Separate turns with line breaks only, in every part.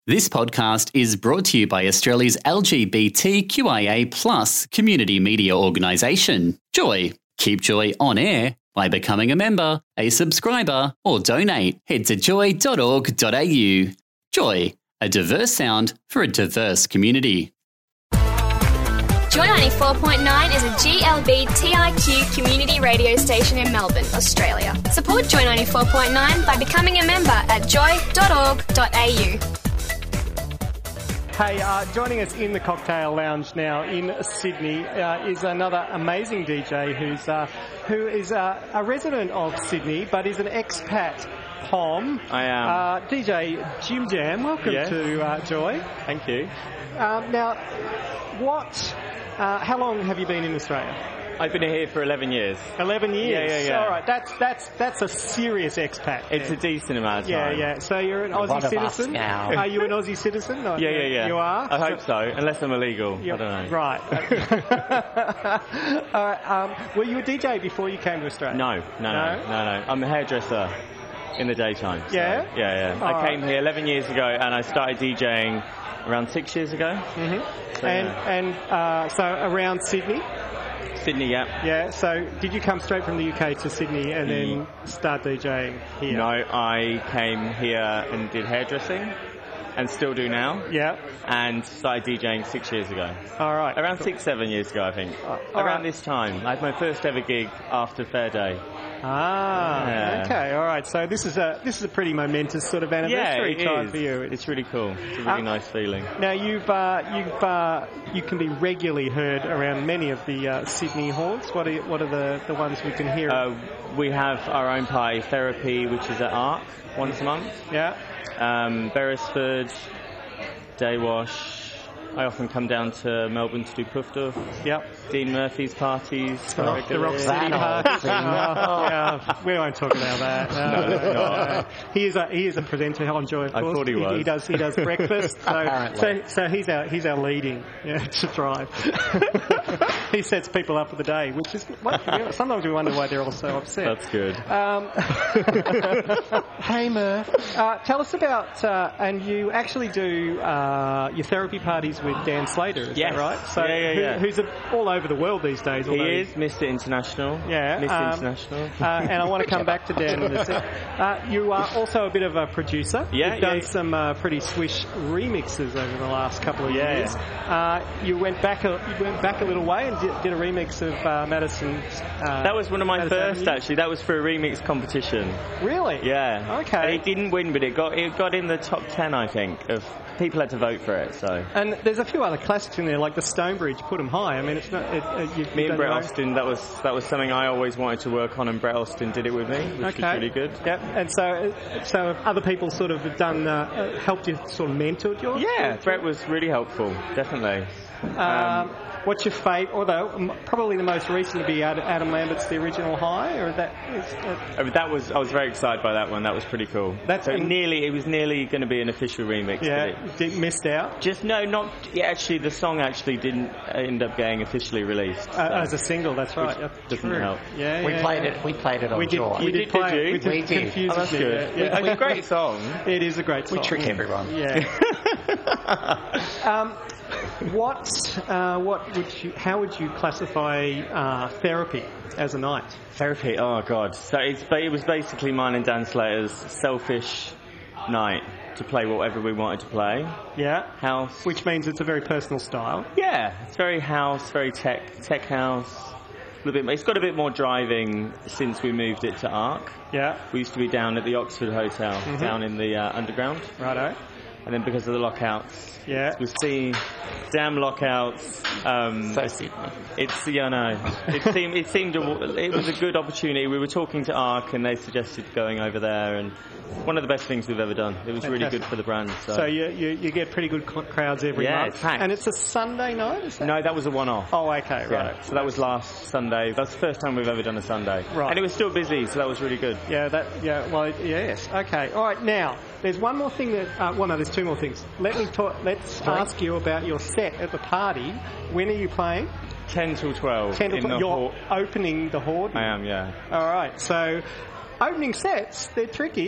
This podcast is brought to you by Australia's LGBTQIA+ community media organisation, Joy. Keep Joy on air by becoming a member, a subscriber, or donate. Head to joy.org.au. Joy, a diverse sound for a diverse community.
Joy 94.9 is a GLBTIQ community radio station in Melbourne, Australia. Support Joy 94.9 by becoming a member at joy.org.au.
Hey, joining us in the Cocktail Lounge now in Sydney is another amazing DJ who is a resident of Sydney but is an expat Pom.
I am.
DJ Jim Jam, welcome to Joy.
Thank you.
Now, how long have you been in Australia?
I've been here for 11 years.
11 years?
Yeah.
All right, that's a serious expat.
It's a decent amount of time.
Yeah. So you're an Aussie citizen?
Now.
Are you an Aussie citizen? No,
Yeah.
You are?
I hope so, unless I'm illegal. I don't know.
Right. All right. Were you a DJ before you came to Australia?
No. I'm a hairdresser in the daytime. So,
Yeah?
Yeah. I came here 11 years ago and I started DJing around 6 years ago.
Mm-hmm.
So,
So around Sydney?
Sydney, yeah.
Yeah, so did you come straight from the UK to Sydney and then start DJing here?
No, I came here and did hairdressing and still do now.
Yeah.
And started DJing 6 years ago.
All right.
Around 6-7 years ago, I think. Around this time. I had my first ever gig after Fair Day.
Yeah. Okay, all right. So this is a pretty momentous sort of anniversary time for you.
It's really cool. It's a really nice feeling.
Now you can be regularly heard around many of the Sydney haunts. What are the ones we can hear?
We have our own party, Therapy, which is at Arc once a month.
Yeah.
Beresford, Daywash. I often come down to Melbourne to do Puff Duff.
Yep.
Dean Murphy's parties.
The Rock City parties. Yeah, we won't talk about that.
No, not.
He is a presenter on Joy, of course.
I thought he was.
He does breakfast. So he's our leading to drive. He sets people up for the day, which is sometimes we wonder why they're all so upset.
That's good.
Hey Murph, tell us about and you actually do your therapy parties with Dan Slater, is that right? So
yeah.
Who's all over the world these days.
He is Mr. International.
Yeah.
Mr. International.
And I want to come back to Dan in a sec. You are also a bit of a producer.
Yeah.
You've done some pretty swish remixes over the last couple of years. You went back a little way and did a remix of Madison's.
That was one of my
Madison
first,
Avenue.
actually. That was for a remix competition.
Really?
Yeah.
Okay.
And it didn't win, but it got in the top 10, I think. Of people had to vote for it. So.
And there's a few other classics in there, like the Stonebridge, Put 'Em High. I mean, it's not.
Me and Brett Austin. That was something I always wanted to work on, and Brett Austin did it with me, which was really good.
Yep. And so other people sort of have done helped you sort of mentored you.
Yeah, Brett was really helpful, definitely.
What's your favourite? Although probably the most recent would be Adam Lambert's The Original High, or that is.
I was very excited by that one. That was pretty cool. It was nearly going to be an official remix.
Yeah, missed out.
Actually, the song actually didn't end up getting officially released
as a single. That's right.
Doesn't help.
Yeah,
we played it. We played it on Joy.
We did play it.
We did.
Oh,
that's good.
Yeah.
It's a great song.
It is a great song.
We trick everyone.
Yeah. How would you classify Therapy as a night?
Therapy, oh God. So it was basically mine and Dan Slater's selfish night to play whatever we wanted to play.
Yeah.
House.
Which means it's a very personal style.
Yeah. It's very house, very tech house. It's got a bit more driving since we moved it to Arc.
Yeah.
We used to be down at the Oxford Hotel, down in the underground.
Righto.
And then because of the lockouts,
yeah,
we see damn lockouts.
So Sydney.
It was a good opportunity. We were talking to Arc, and they suggested going over there, and one of the best things we've ever done. It was really good for the brand. So
you get pretty good crowds every month.
It's packed.
And it's a Sunday night, is that?
No, that was a one-off.
Oh, okay, right.
Yeah, so that was last Sunday. That's the first time we've ever done a Sunday.
Right.
And it was still busy, so that was really good.
Yes. Okay. All right. Now, there's one more thing that. There's two more things. Let's ask you about your set at the party. When are you playing?
10 till 12.
10 till 12. You're opening the Horde?
I am, yeah.
All right. So, opening sets, they're tricky.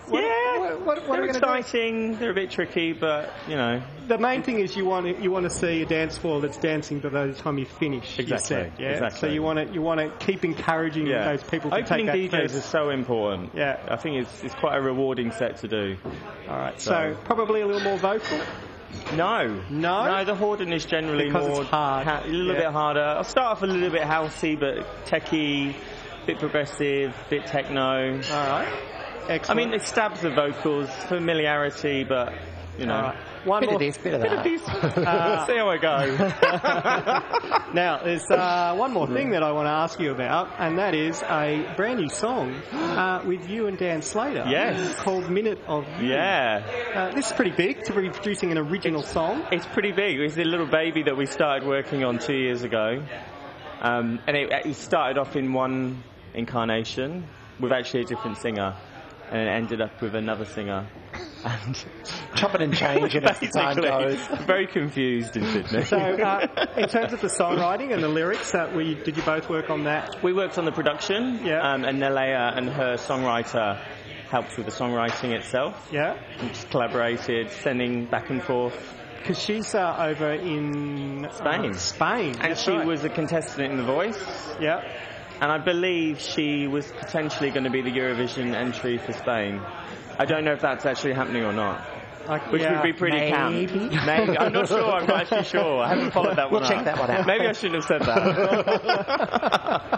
What are we
they're
going to
exciting. They're a bit tricky, but you know.
The main thing is you want to see a dance floor that's dancing by the time you finish your
Exactly.
set. Yeah.
Exactly.
So you want to keep encouraging those people to
Opening
take that
DJs
first.
is so important.
Yeah.
I think it's quite a rewarding set to do.
All right. So probably a little more vocal.
No. The Horden is generally
Because
more
it's hard.
a little bit harder. I'll start off a little bit housey, but techie, bit progressive, bit techno.
All right. Excellent.
I mean, it stabs the vocals, familiarity, but you know.
All right. One
Bit
more.
of this, bit of that.
See how I go.
Now, there's one more thing that I want to ask you about, and that is a brand new song with you and Dan Slater.
Yes.
Called Minute of You.
Yeah.
This is pretty big to be producing an original song.
It's pretty big. It was a little baby that we started working on 2 years ago. And it started off in one incarnation with actually a different singer. And it ended up with another singer. And
Chopping and changing as the time goes.
Very confused in Sydney.
So, in terms of the songwriting and the lyrics, did you both work on that?
We worked on the production, and Nelea and her songwriter helped with the songwriting itself.
Yeah.
We just collaborated, sending back and forth.
Because she's over in
Spain.
Spain.
And she was a contestant in The Voice.
Yeah.
And I believe she was potentially going to be the Eurovision entry for Spain. I don't know if that's actually happening or not. Which would be pretty camp. Maybe. I'm not sure. I'm not actually sure. I haven't followed that one
We'll check that one out.
Maybe I shouldn't have said that.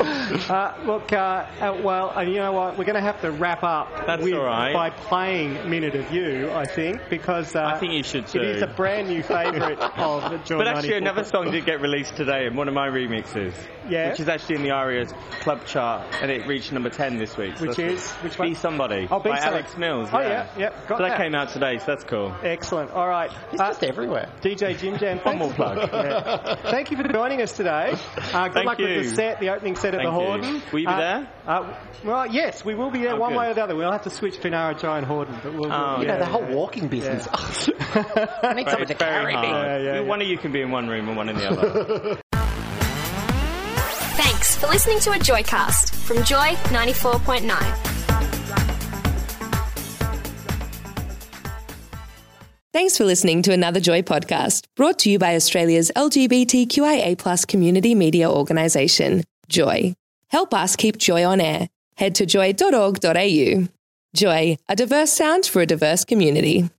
Well, you know what? We're going to have to wrap up
That's all right.
by playing Minute of You, I think, because
I think you should too.
it is a brand new favourite of Joy.
But actually, another song did get released today in one of my remixes.
Yeah.
Which is actually in the Aria's club chart, and it reached number 10 this week. So
Which is? Which one?
Be Somebody.
Oh, Be
by
Somebody.
Alex Mills.
Oh, yeah. Got
so that came out today, so that's cool.
Excellent. All right.
It's just everywhere.
DJ Jim Jam.
One more plug.
Thank you for joining us today. Good luck with the opening set at the Horden.
Will you be there?
Well, yes, we will be there one way or the other. We'll have to switch between Arajai and Horden. But
The whole walking business. I need someone to carry me.
One of you can be in one room and one in the other.
Thanks for listening to a Joycast from Joy 94.9.
Thanks for listening to another Joy podcast, brought to you by Australia's LGBTQIA+ community media organisation, Joy. Help us keep Joy on air. Head to joy.org.au. Joy, a diverse sound for a diverse community.